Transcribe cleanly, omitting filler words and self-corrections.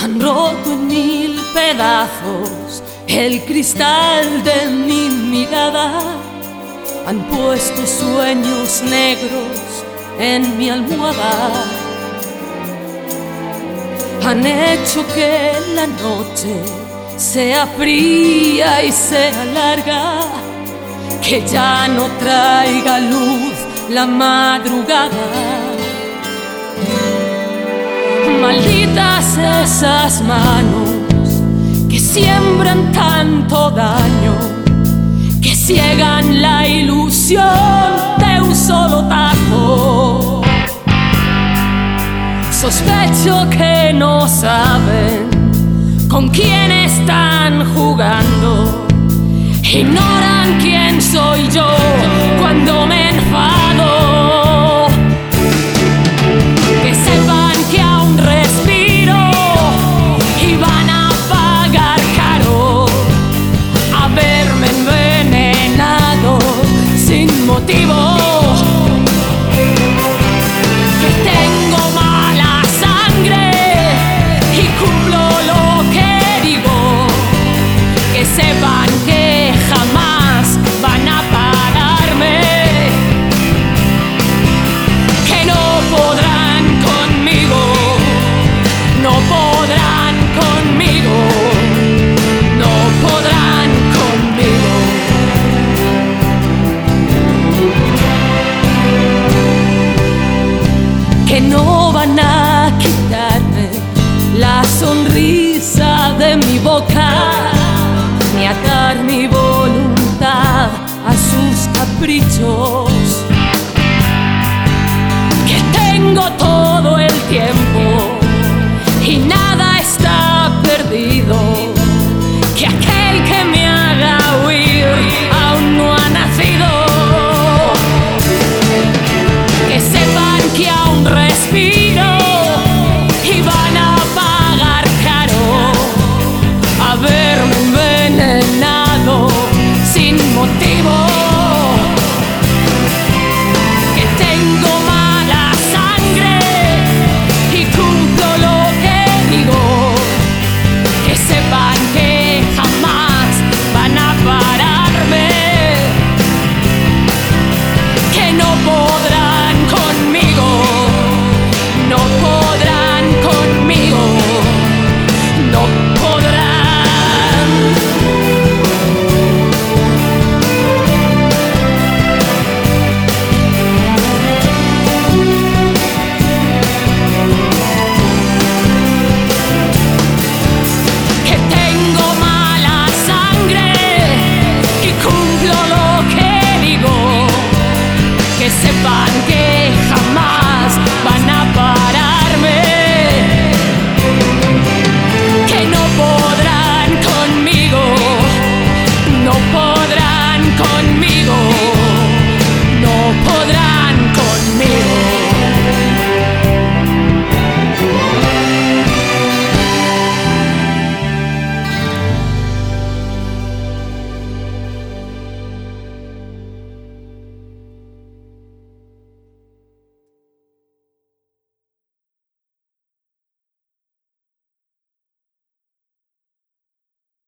Han roto en mil pedazos el cristal de mi mirada, han puesto sueños negros en mi almohada, han hecho que la noche sea fría y sea larga, que ya no traiga luz la madrugada. Malditas esas manos que siembran tanto daño, que ciegan la ilusión de un solo tajo. Sospecho que no saben con quién están jugando, ignoran quién soy yo cuando me enfado. Que sepan que aún respiro y van a pagar caro haberme envenenado sin motivo. Que tengo mala sangre y cumplo lo que digo. Que sepan que jamás van a pararme, que no podrán conmigo, no podrán conmigo, no podrán conmigo. Que no van a quitarme la sonrisa de mi boca, ni atar mi voluntad a sus caprichos. Que tengo todo el tiempo y nada está perdido. Que aquel que me haga huir aún no ha nacido. Que sepan que aún respiro y van a pagar caro haberme envenenado sin motivo. Que tengo mala sangre y cumplo lo que digo. Que sepan que jamás van a pararme, que no podrán conmigo, no podrán conmigo, no podrán. Que tengo mala sangre y cumplo lo que digo. Que sepan que jamás van a pararme, que no podrán conmigo, no podrán conmigo, no podrán.